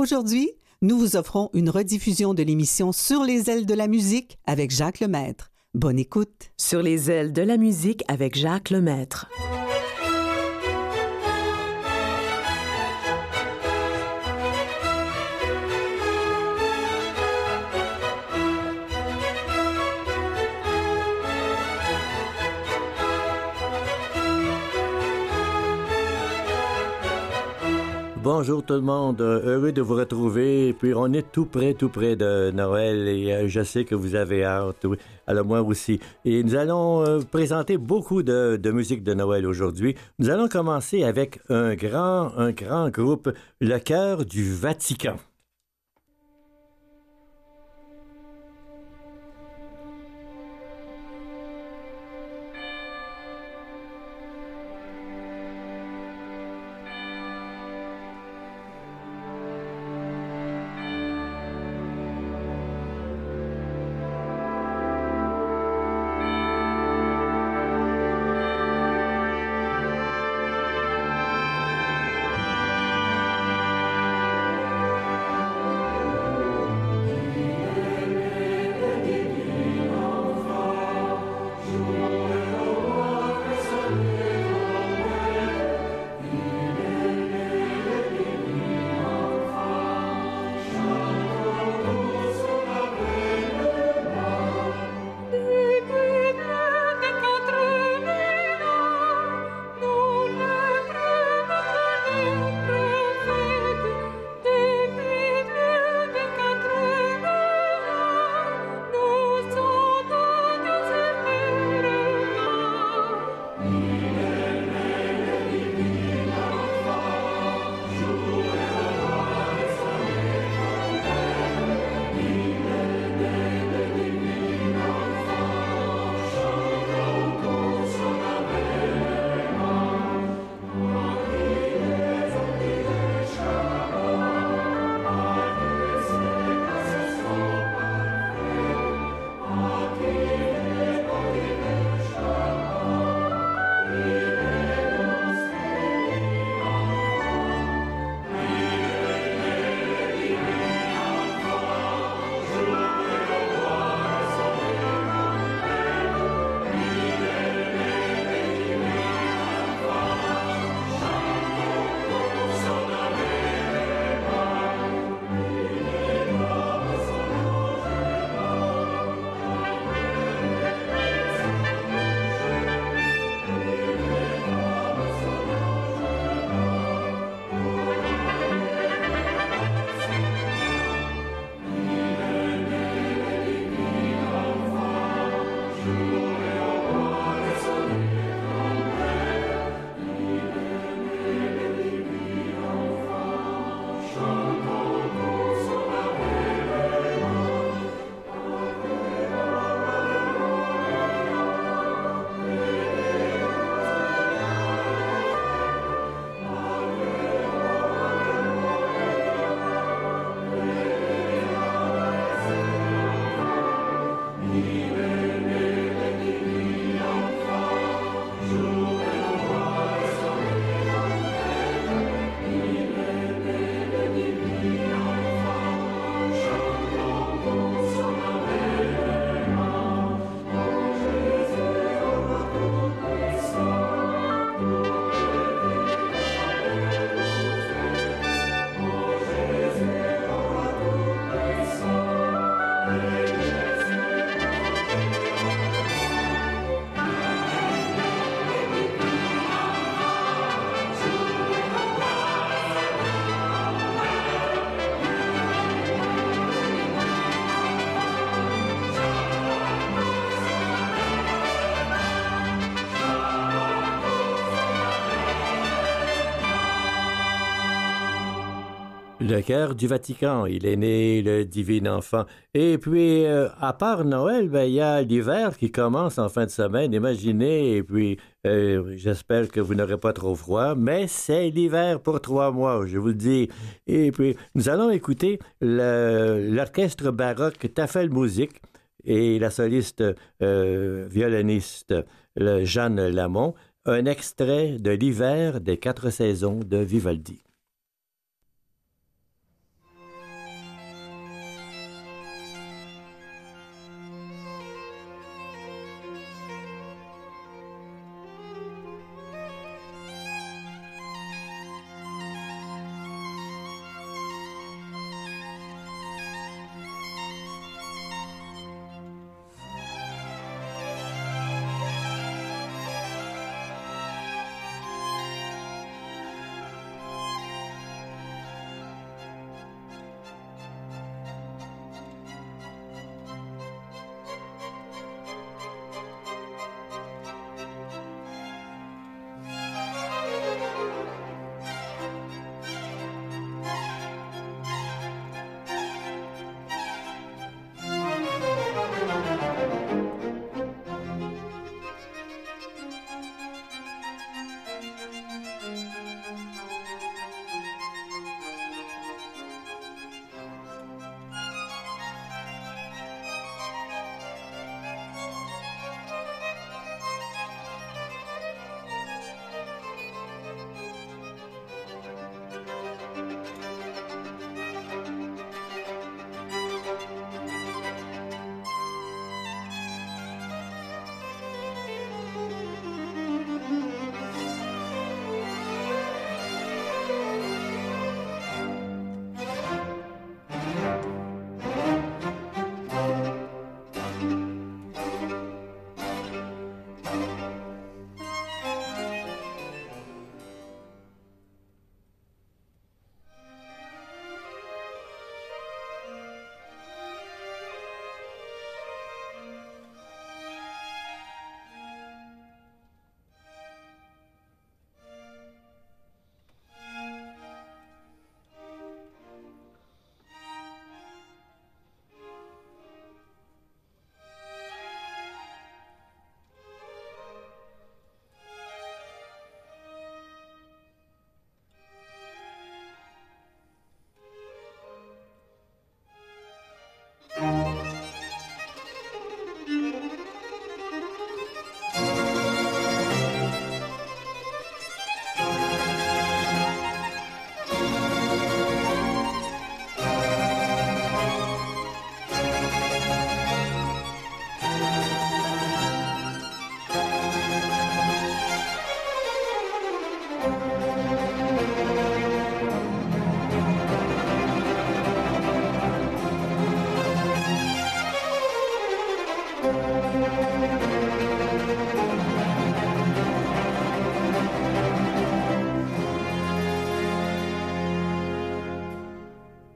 Aujourd'hui, nous vous offrons une rediffusion de l'émission Sur les ailes de la musique avec Jacques Lemaître. Bonne écoute. Sur les ailes de la musique avec Jacques Lemaître. Bonjour tout le monde, heureux de vous retrouver. Puis on est tout près de Noël et je sais que vous avez hâte, oui. Alors moi aussi. Et nous allons présenter beaucoup de musique de Noël aujourd'hui. Nous allons commencer avec un grand groupe, le Chœur du Vatican. Le Chœur du Vatican, il est né le divin enfant. Et puis, à part Noël, il y a l'hiver qui commence en fin de semaine, imaginez. Et puis, j'espère que vous n'aurez pas trop froid, mais c'est l'hiver pour 3 mois, je vous le dis. Et puis, nous allons écouter l'orchestre baroque Tafelmusik et la soliste violoniste Jeanne Lamont, un extrait de l'hiver des 4 saisons de Vivaldi.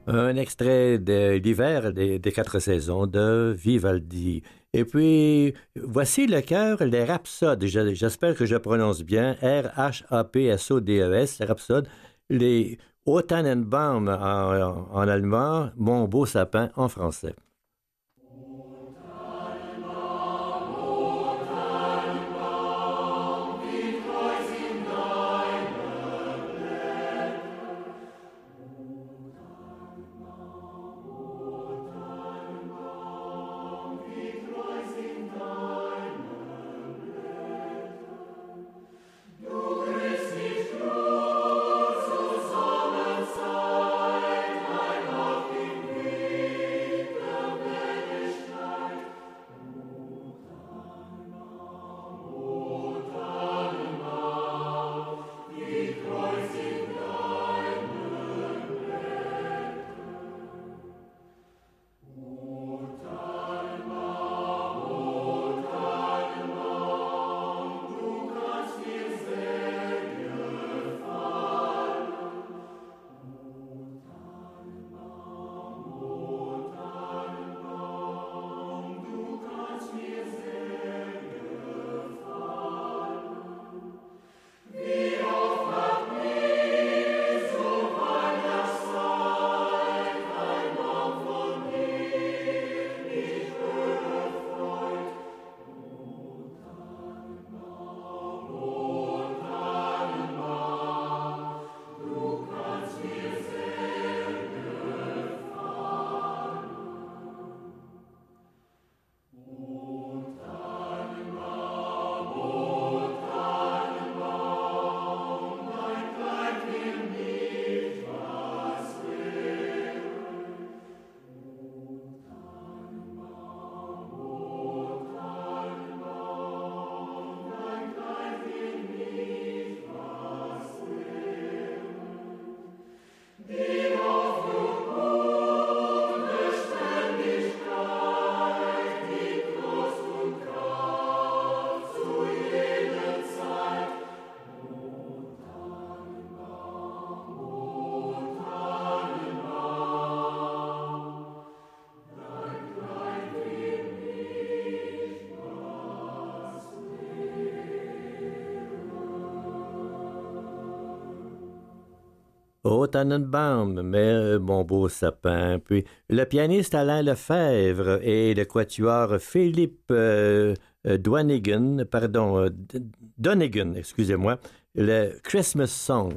un extrait de l'hiver des quatre saisons de Vivaldi. Et puis, voici le chœur, les Rhapsodes. J'espère que je prononce bien. R-H-A-P-S-O-D-E-S, Rhapsode. Les O Tannenbaum en allemand, Mon beau sapin en français. Oh, Tannenbaum, mais mon beau sapin. Puis le pianiste Alain Lefebvre et le quatuor Philippe Donegan, excusez-moi, le Christmas Song.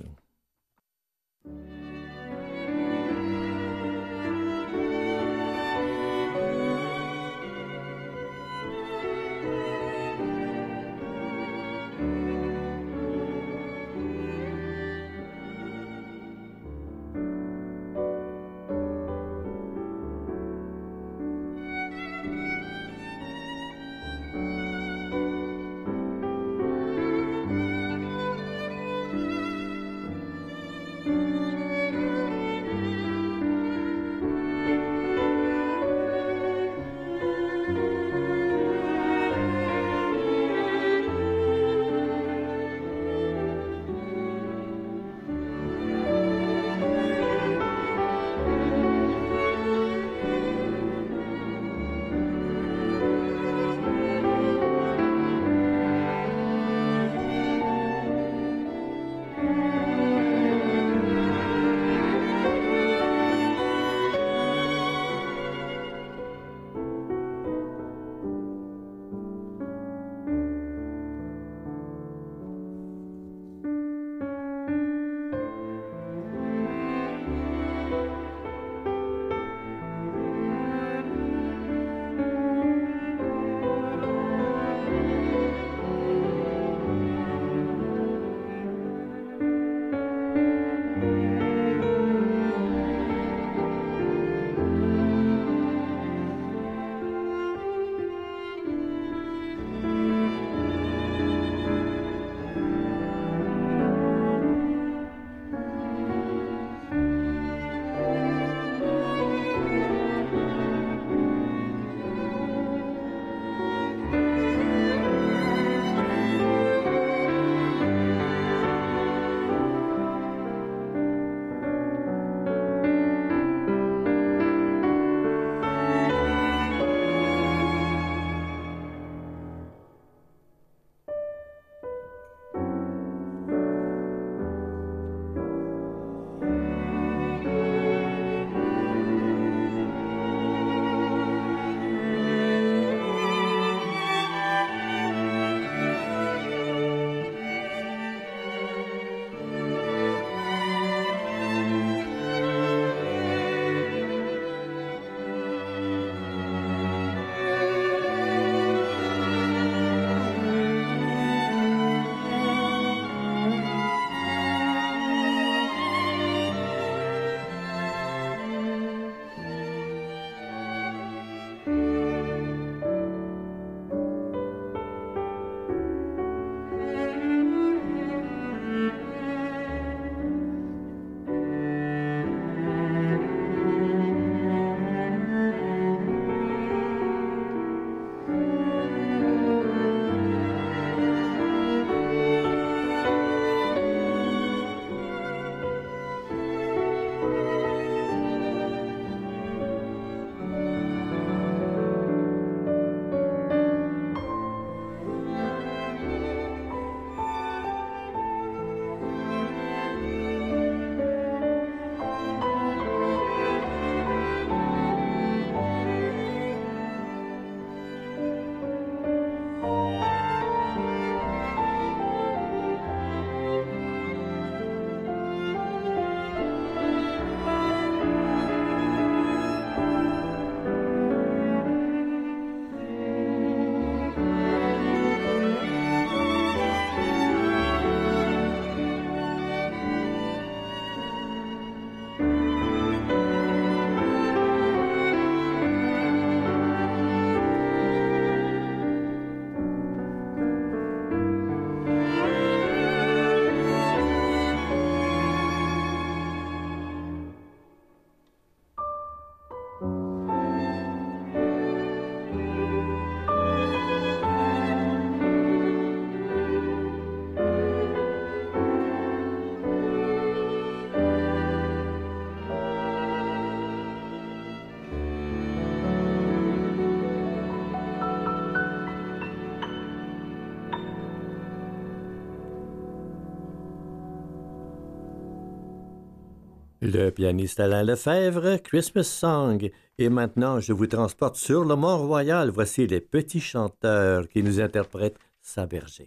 Le pianiste Alain Lefebvre, Christmas Song. Et maintenant, je vous transporte sur le Mont-Royal. Voici les petits chanteurs qui nous interprètent Saint-Berger.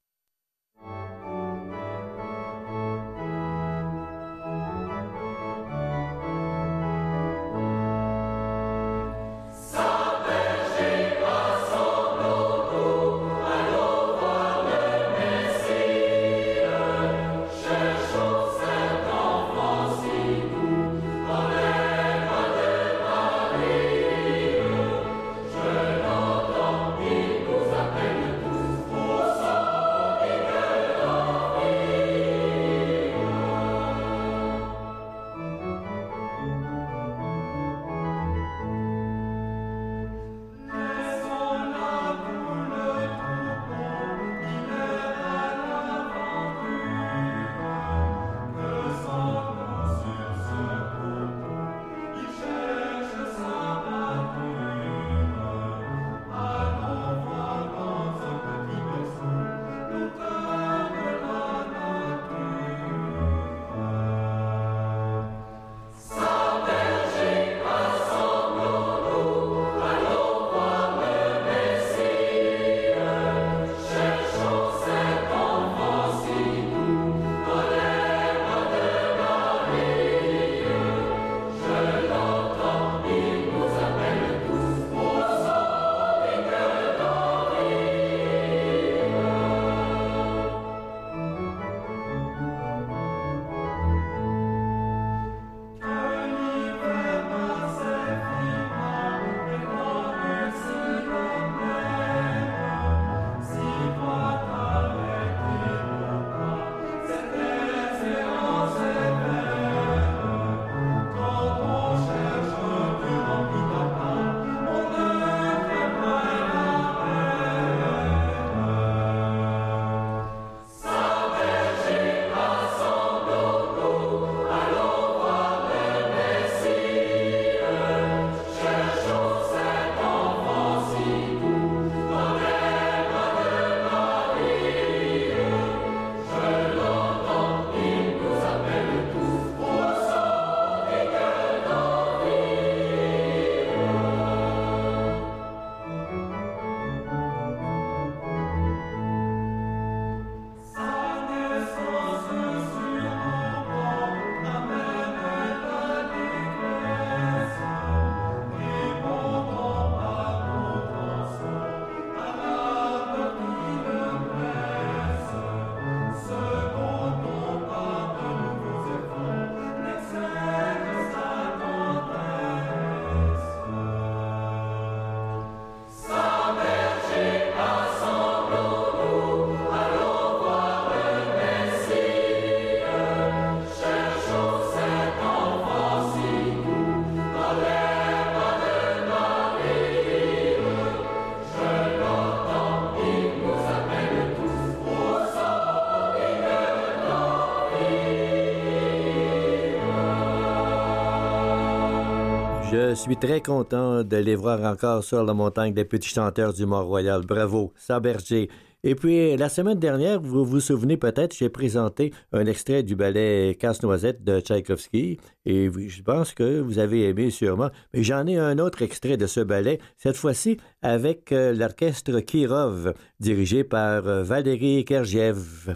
Je suis très content de les voir encore sur la montagne des petits chanteurs du Mont-Royal. Bravo, Saint-Berger. Et puis, la semaine dernière, vous vous souvenez peut-être, j'ai présenté un extrait du ballet Casse-Noisette de Tchaïkovski. Et je pense que vous avez aimé sûrement. Mais j'en ai un autre extrait de ce ballet, cette fois-ci avec l'orchestre Kirov, dirigé par Valérie Kergiev.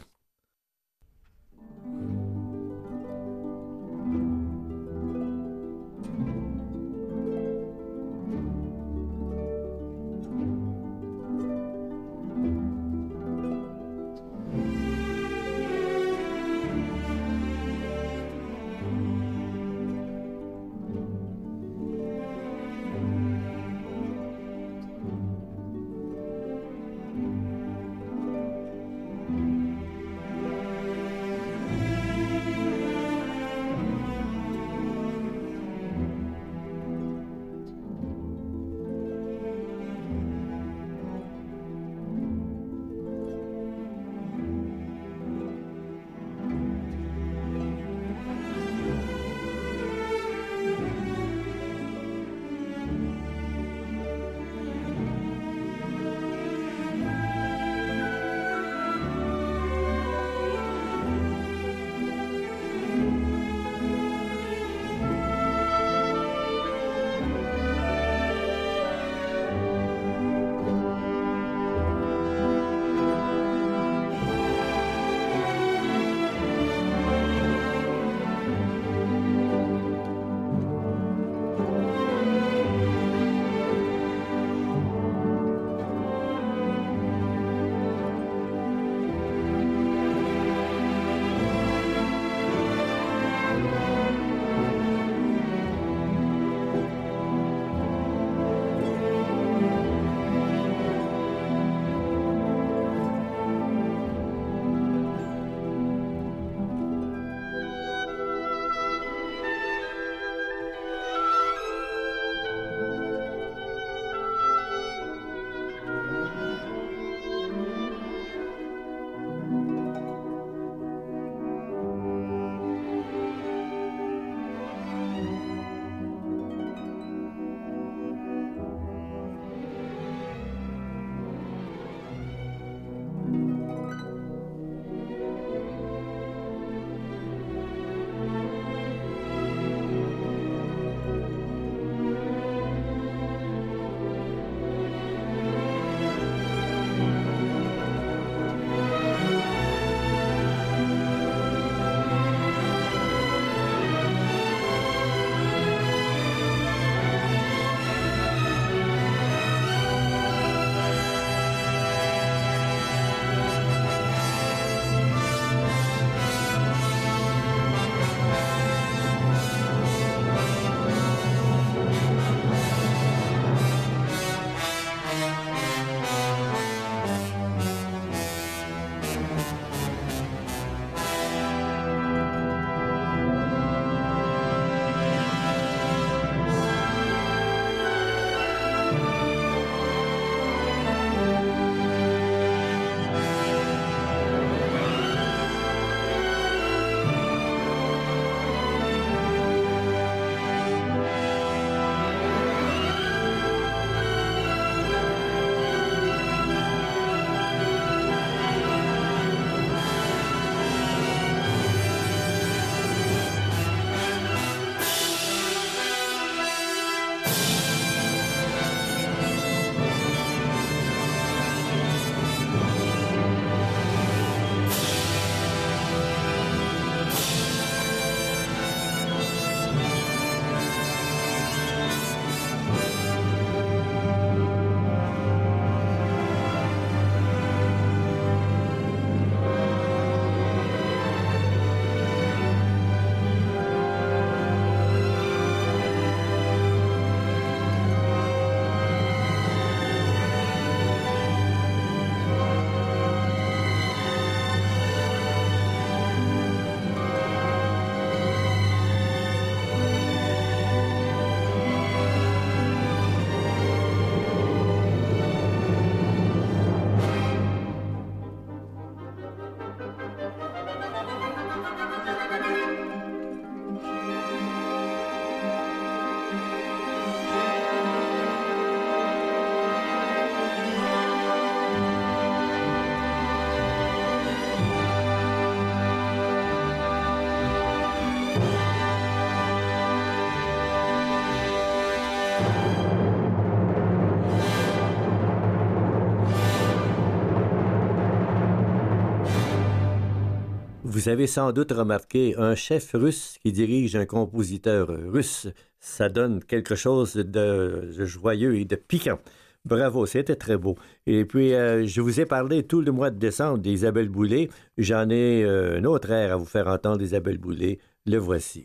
Vous avez sans doute remarqué un chef russe qui dirige un compositeur russe. Ça donne quelque chose de joyeux et de piquant. Bravo, c'était très beau. Et puis, je vous ai parlé tout le mois de décembre d'Isabelle Boulay. J'en ai un autre air à vous faire entendre d'Isabelle Boulay. Le voici.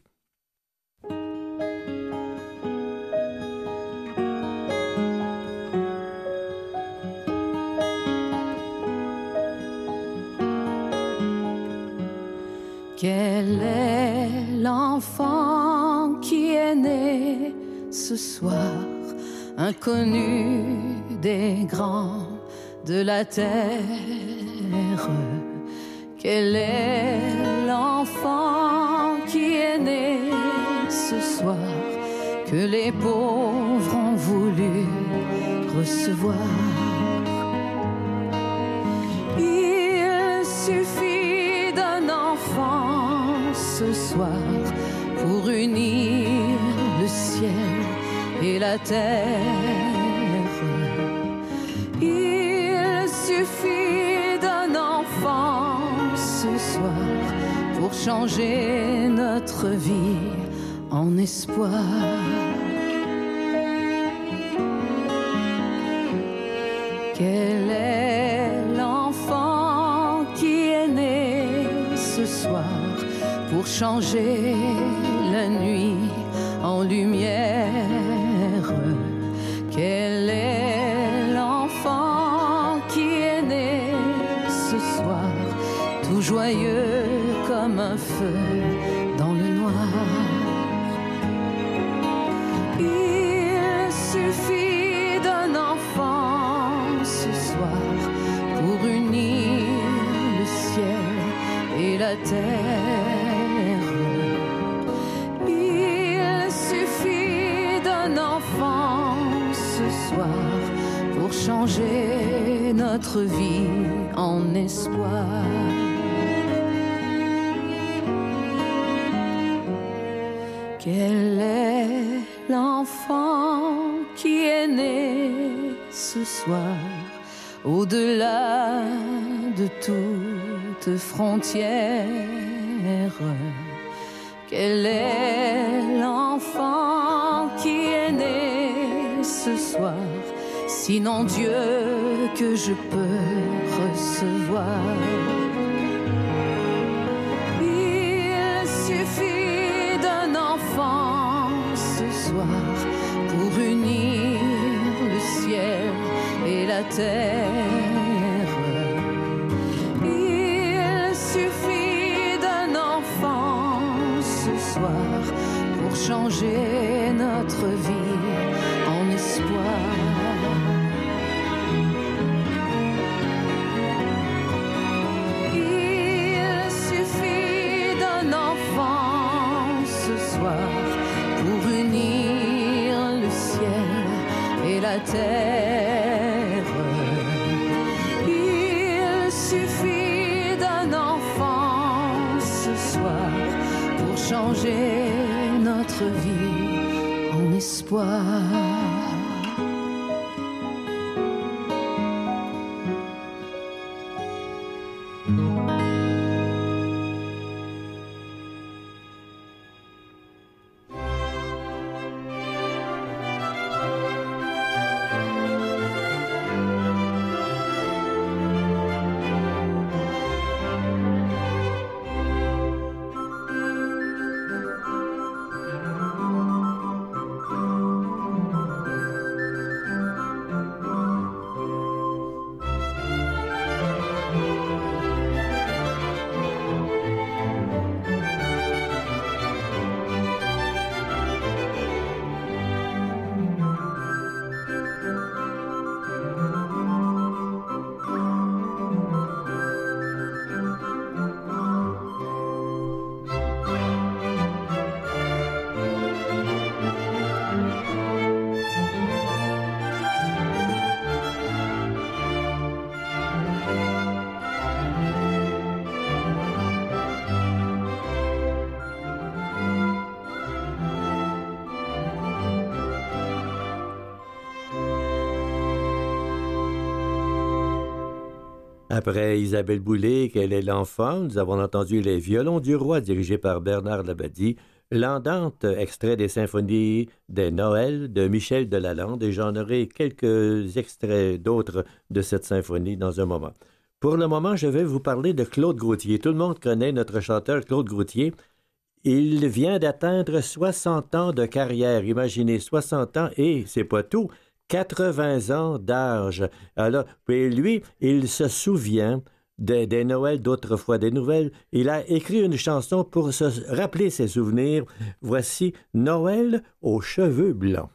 Quel est l'enfant qui est né ce soir, inconnu des grands de la terre? Quel est l'enfant qui est né ce soir, que les pauvres ont voulu recevoir? Il suffit d'un enfant ce soir pour unir le ciel et la terre. Il suffit d'un enfant ce soir pour changer notre vie en espoir. Quel est l'enfant qui est né ce soir pour changer la nuit en lumière? Quel est l'enfant qui est né ce soir, tout joyeux comme un feu dans le noir? Il suffit d'un enfant ce soir pour unir le ciel et la terre. Il suffit d'un enfant ce soir pour changer notre vie en espoir. Quel est l'enfant qui est né ce soir, au-delà de toute frontière? Quel est l'enfant qui est né ce soir, sinon Dieu que je peux recevoir? Il suffit d'un enfant ce soir pour unir le ciel et la terre. Il suffit d'un enfant ce soir pour changer notre vie en espoir. Il suffit d'un enfant ce soir pour unir le ciel et la terre. Il suffit d'un enfant ce soir pour changer notre vie en espoir. Après Isabelle Boulay, Quel est l'enfant, nous avons entendu Les violons du roi, dirigé par Bernard Labadie, L'Andante, extrait des symphonies des Noëls de Michel Delalande, et j'en aurai quelques extraits d'autres de cette symphonie dans un moment. Pour le moment, je vais vous parler de Claude Gauthier. Tout le monde connaît notre chanteur Claude Gauthier. Il vient d'atteindre 60 ans de carrière. Imaginez, 60 ans et, c'est pas tout, 80 ans d'âge. Alors, puis lui, il se souvient des Noëls d'autrefois, des nouvelles. Il a écrit une chanson pour se rappeler ses souvenirs. Voici Noël aux cheveux blancs.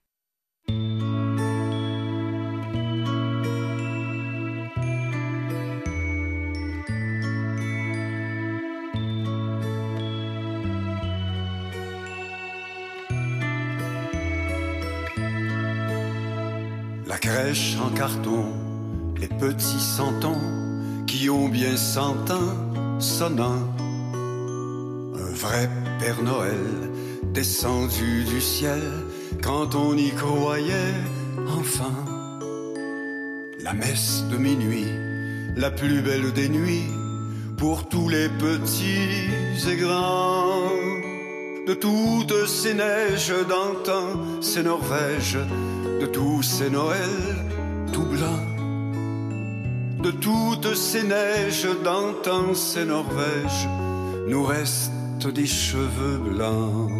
La crèche en carton, les petits santons qui ont bien 100 ans sonnant. Un vrai Père Noël descendu du ciel quand on y croyait enfin. La messe de minuit, la plus belle des nuits pour tous les petits et grands. De toutes ces neiges d'antan, ces Norvèges, de tous ces Noëls tout blancs. De toutes ces neiges d'antan, ces Norvèges, nous restent des cheveux blancs.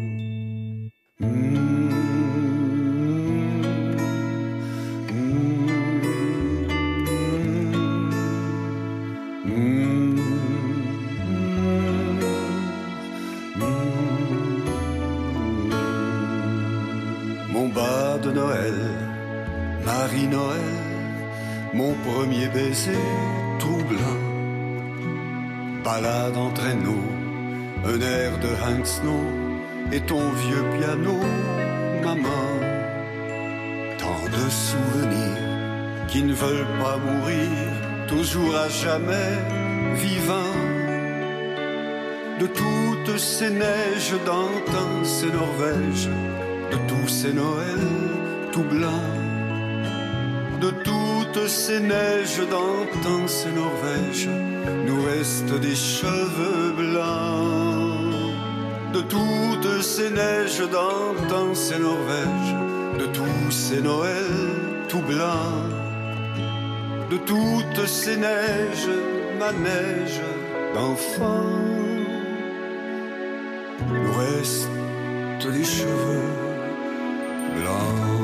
Mon bas de Noël, Marie-Noël, mon premier baiser tout blanc. Balade en traîneau, un air de Hank Snow et ton vieux piano, maman. Tant de souvenirs qui ne veulent pas mourir, toujours à jamais vivants. De toutes ces neiges d'antan, ces Norvèges, de tous ces Noëls tout blancs. De toutes ces neiges d'antan, ces Norvèges, nous restent des cheveux blancs. De toutes ces neiges d'antan, ces Norvèges, de tous ces Noëls tout blancs. De toutes ces neiges, ma neige d'enfant, nous restent des cheveux blancs.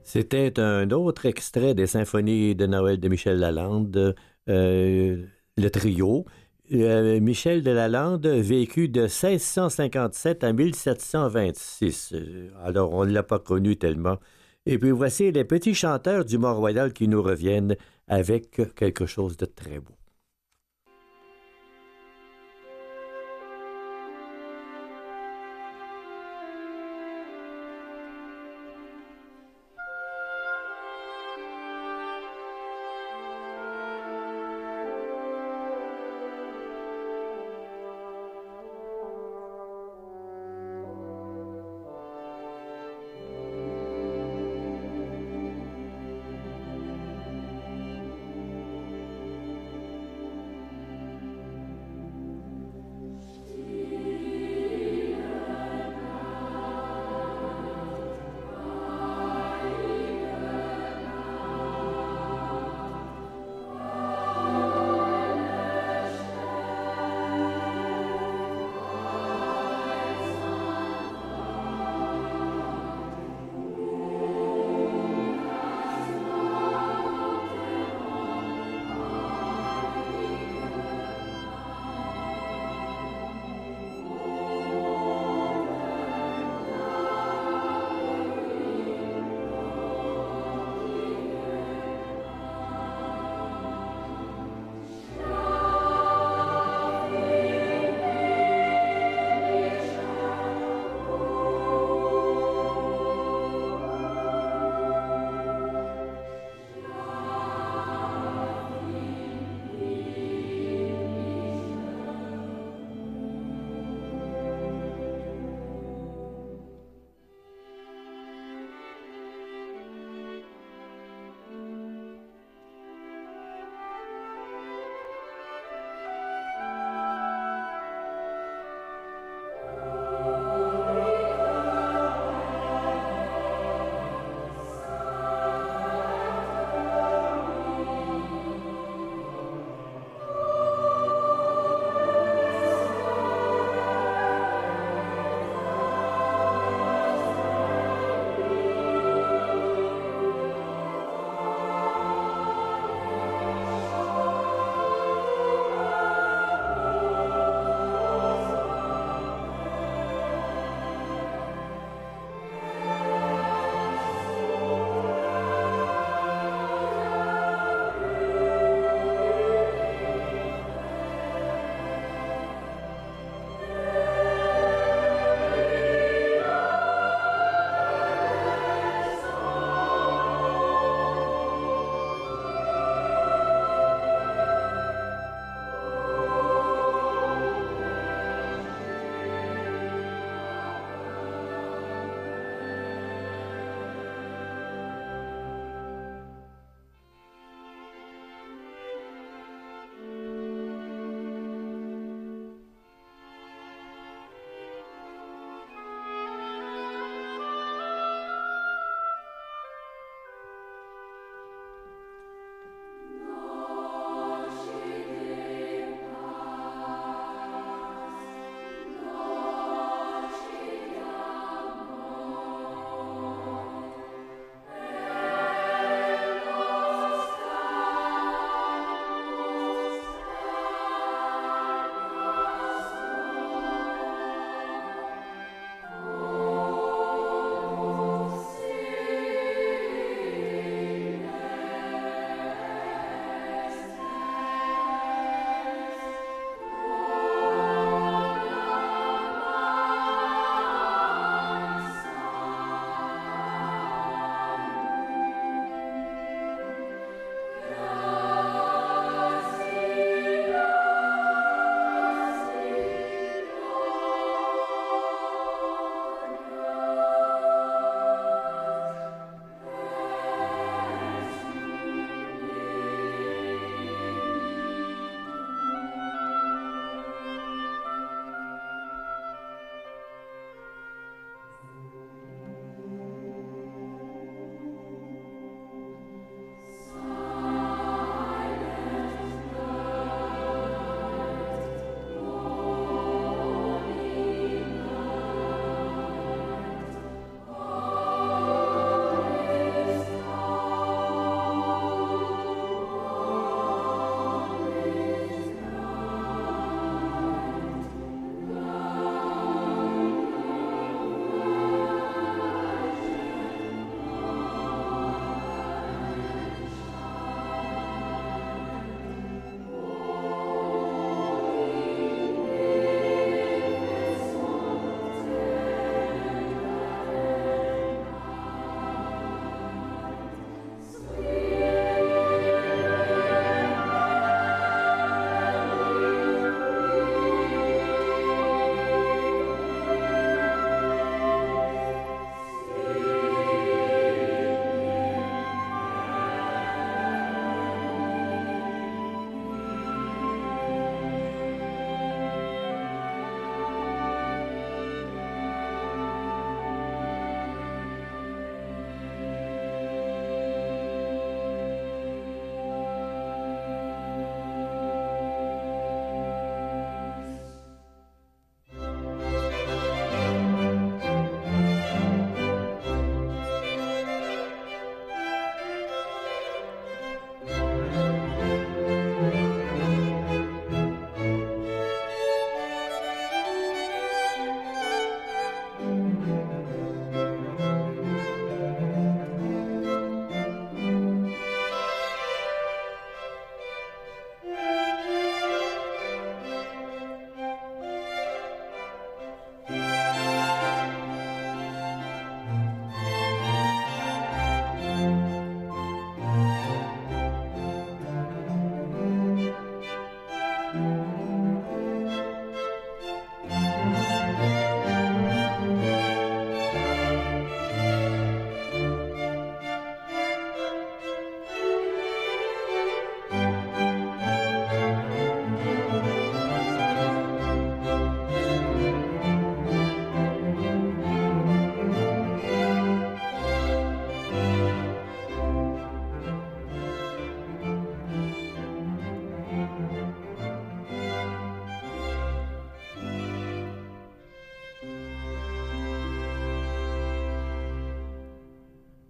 C'était un autre extrait des symphonies de Noël de Michel Lalande, le trio. Michel de Lalande, vécu de 1657 à 1726. Alors, on ne l'a pas connu tellement. Et puis, voici les petits chanteurs du Mont-Royal qui nous reviennent avec quelque chose de très beau.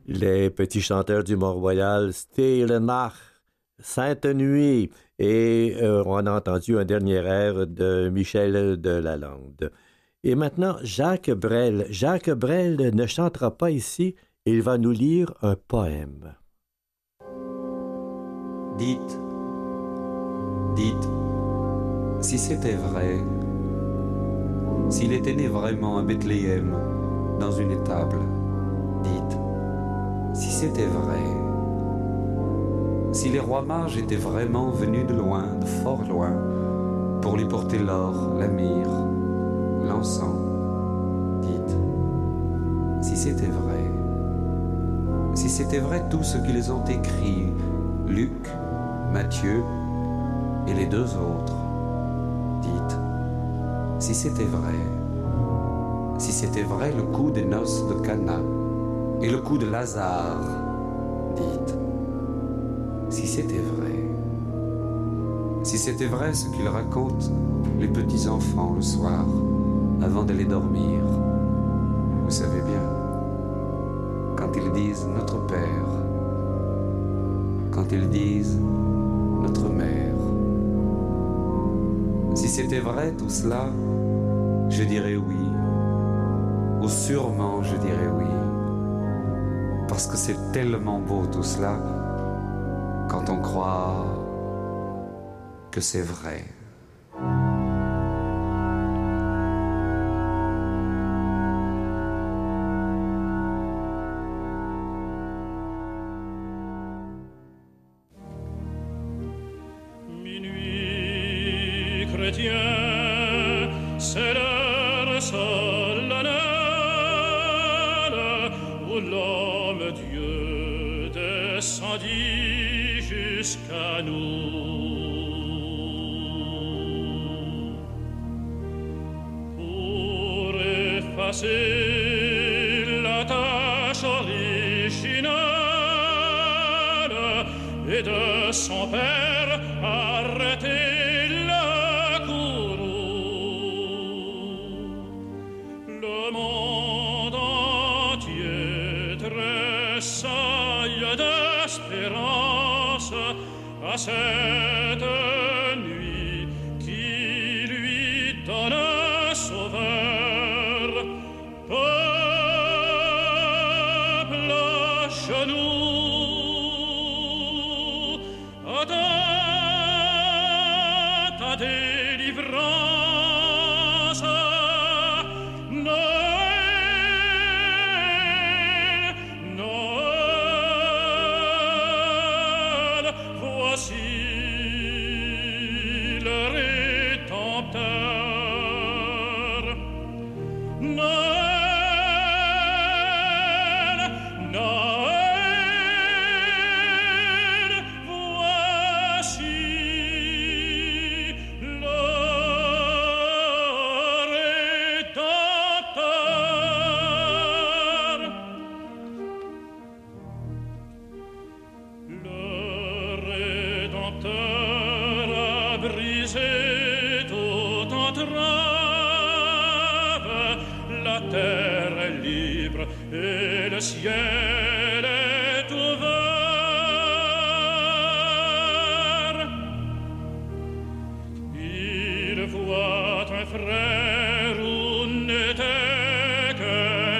les petits chanteurs du Mont-Royal, Stille Nacht, Sainte Nuit, et on a entendu un dernier air de Michel Delalande. Et maintenant, Jacques Brel. Jacques Brel ne chantera pas ici, il va nous lire un poème. Dites, si c'était vrai, s'il était né vraiment à Bethléem, dans une étable, dites, si c'était vrai, si les rois mages étaient vraiment venus de loin, de fort loin, pour lui porter l'or, la myrrhe, l'encens, dites, si c'était vrai tout ce qu'ils ont écrit, Luc, Matthieu et les deux autres, dites, si c'était vrai le coup des noces de Cana et le coup de Lazare, dites, si c'était vrai ce qu'ils racontent les petits enfants le soir avant d'aller dormir, vous savez bien, quand ils disent notre Père, quand ils disent notre Mère. Si c'était vrai tout cela, je dirais oui, ou sûrement je dirais oui, parce que c'est tellement beau tout cela, quand on croit que c'est vrai. C'est l'heure solennelle où l'homme Dieu descendit jusqu'à nous pour effacer la tâche originale et de son Père arrêter à cette nuit qui lui donne un sauveur. Peuple à genoux, attends ta délivrance. Et le ciel est ouvert. Il voit un frère où n'était qu'un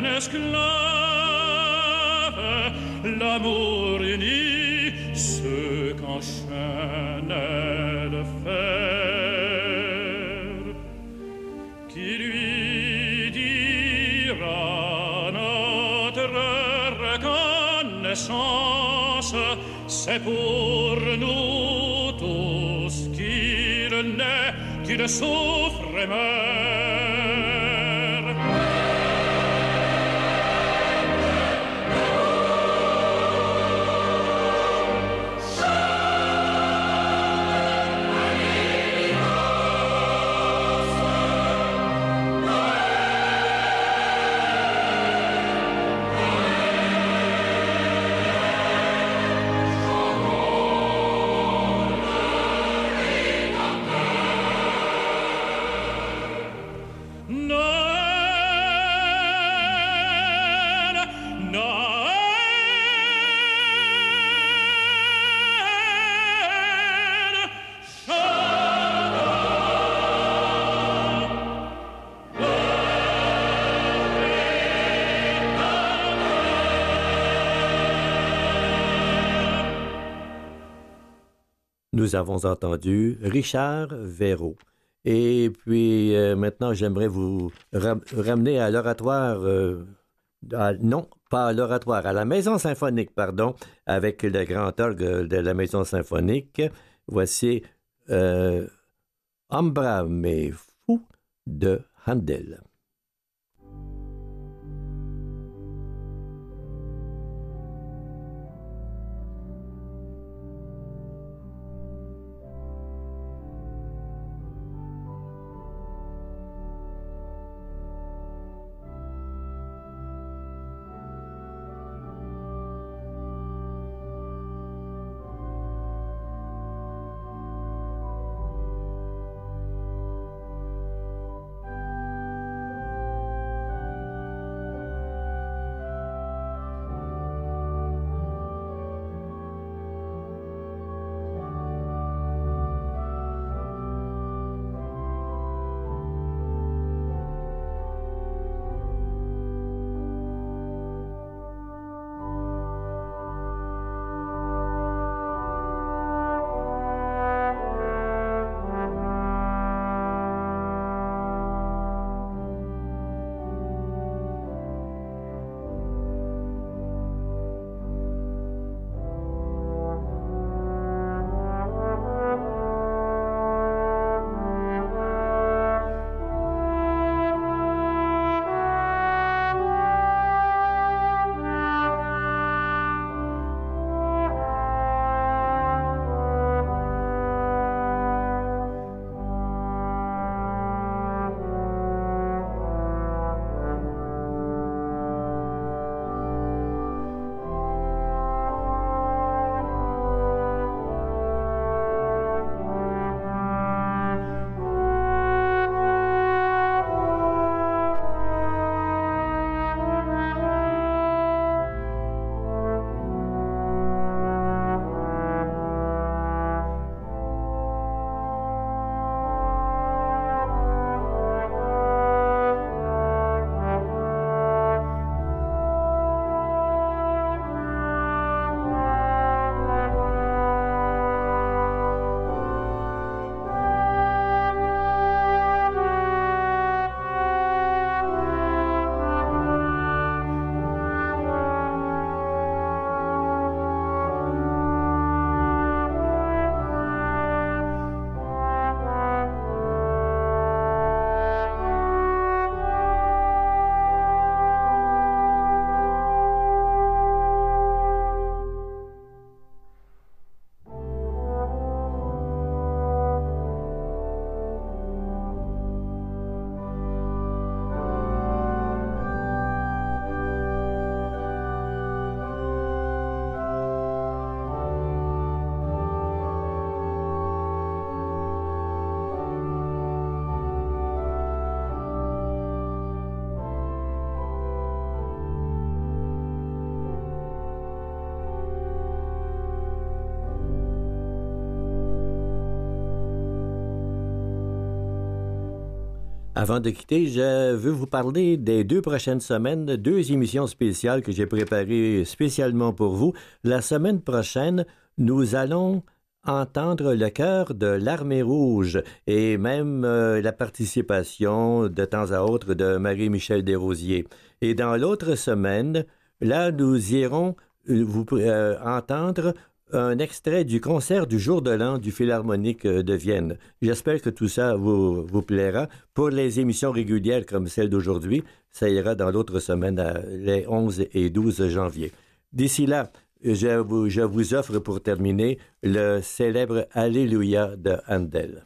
esclave. L'amour unit ceux qu'enchaînait le fer, qui lui dira reconnaissance, c'est pour nous tous qu'il naît, qu'il souffre et meurt. nous avons entendu Richard Verreau. Et puis maintenant, j'aimerais vous ramener à l'oratoire, non, pas à l'oratoire, à la Maison symphonique, pardon, avec le grand orgue de la Maison symphonique. Voici Ambra me fou de Handel. Avant de quitter, je veux vous parler des 2 prochaines semaines, 2 émissions spéciales que j'ai préparées spécialement pour vous. La semaine prochaine, nous allons entendre le chœur de l'Armée rouge et même la participation de temps à autre de Marie-Michel Desrosiers. Et dans l'autre semaine, là, nous irons vous entendre un extrait du concert du jour de l'an du Philharmonique de Vienne. J'espère que tout ça vous plaira. Pour les émissions régulières comme celle d'aujourd'hui, ça ira dans l'autre semaine, les 11 et 12 janvier. D'ici là, je vous offre pour terminer le célèbre Alléluia de Handel.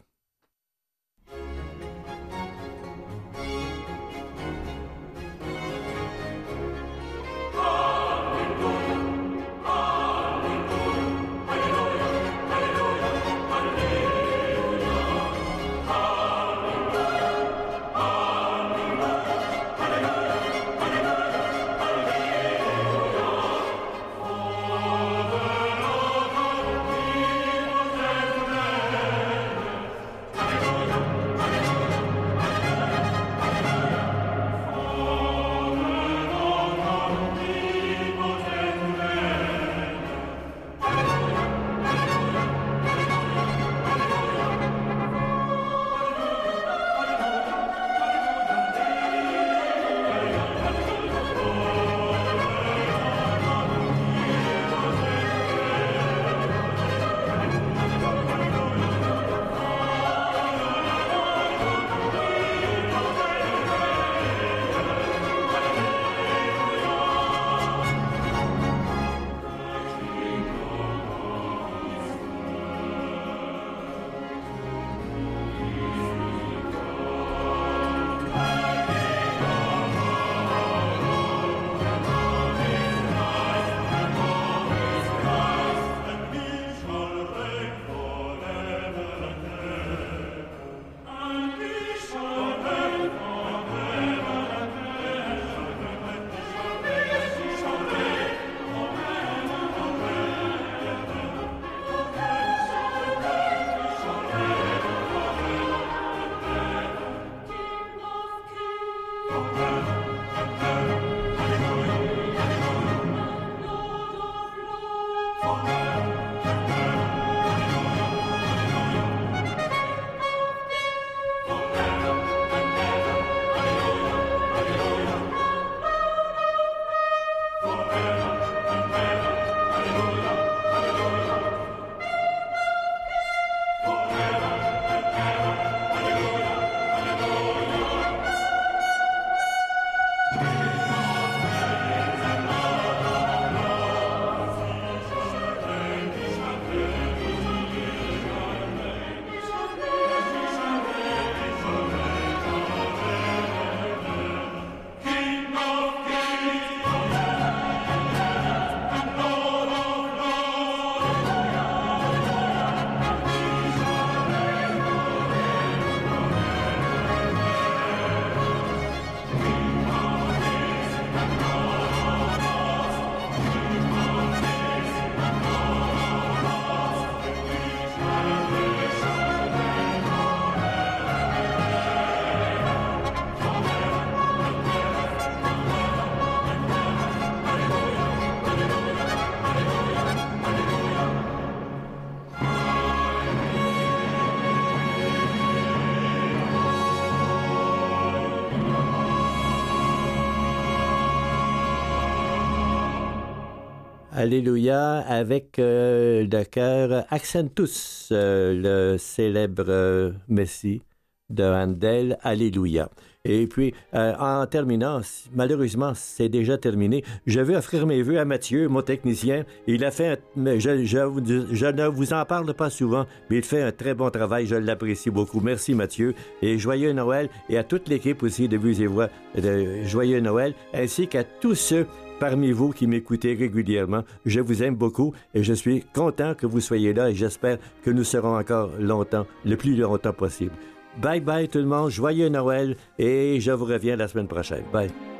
Alléluia avec le chœur Accentus, le célèbre Messie de Handel, Alléluia. Et puis, en terminant, malheureusement, c'est déjà terminé. Je veux offrir mes vœux à Mathieu, mon technicien. Il a fait, je ne vous en parle pas souvent, mais il fait un très bon travail. Je l'apprécie beaucoup. Merci, Mathieu. Et joyeux Noël. Et à toute l'équipe aussi de Vues et Voix, de joyeux Noël, ainsi qu'à tous ceux parmi vous qui m'écoutez régulièrement. Je vous aime beaucoup et je suis content que vous soyez là et j'espère que nous serons encore longtemps, le plus longtemps possible. Bye bye tout le monde, joyeux Noël et je vous reviens la semaine prochaine. Bye.